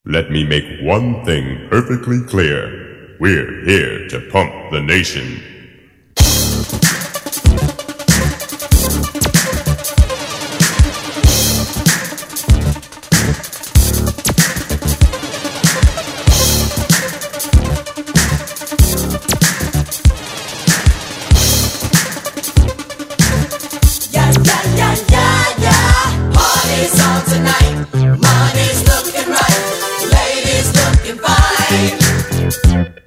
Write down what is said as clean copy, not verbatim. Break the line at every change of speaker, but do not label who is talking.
Let me make one thing perfectly clear. We're here to pump the nation.
Party's on tonight. Money's looking right. Ladies looking fine.